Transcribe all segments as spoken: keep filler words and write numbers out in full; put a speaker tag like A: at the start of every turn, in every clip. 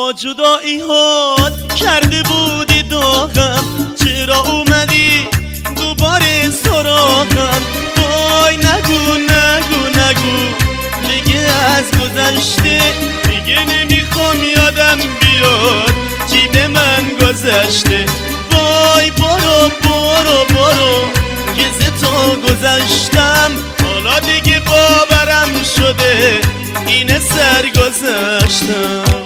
A: با جدایی هات کرده بودی داغم، چرا اومدی دوباره سراغم؟ وای نگو نگو نگو دیگه از گذشته، دیگه نمیخوام یادم بیاد چی به من گذشته. وای برو برو برو که ز تو گذشتم، حالا دیگه باورم شده اینه سرگذشتم.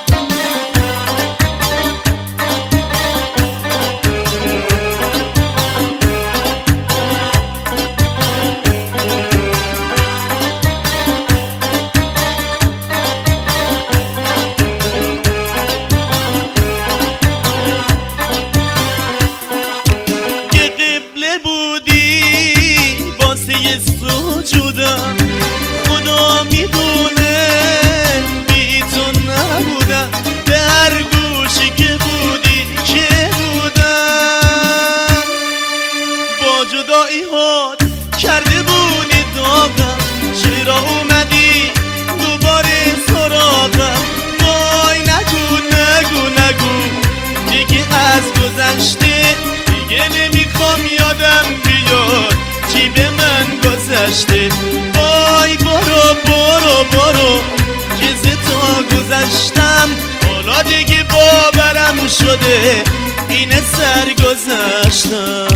A: سجودم خدا میدونه بی تو نبودم، به هر گوشی که بودی که بودم. با جدایی هات کرده بودی داغم، چرا اومدی دوباره سراغم؟ وای نگو نگو نگو دیگه از گذشته، دیگه نمیخوام یادم بیاد چی به من گذشته. وای برو برو برو که ز تو گذشتم، حالا دیگه باورم شده اینه سرگذشتم.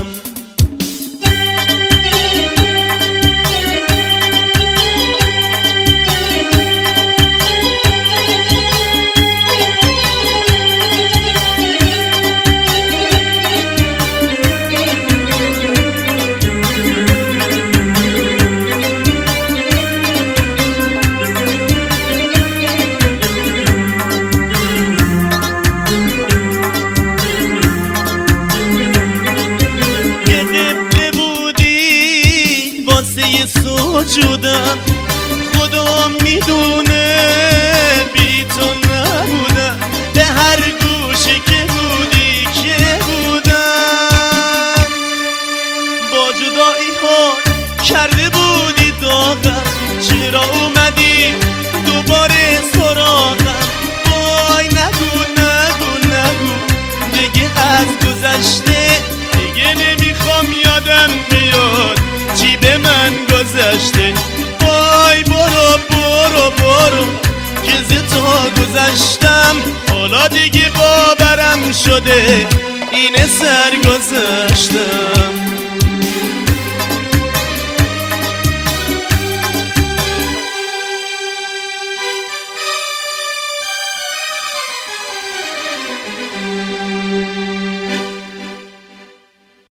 A: سجودم خدا میدونه بی تو نبودم، به هر گوشی که بودی که بودم. با جدایی ها کرده بودی داغم، چرا اومدی دوباره سراغم؟ وای نگو نگو نگو دیگه از گذشته، دیگه نمیخوام یادم بیاد چی به من گذشته. وای برو برو برو که ز تو گذشتم، حالا دیگه باورم شده اینه سرگذشتم.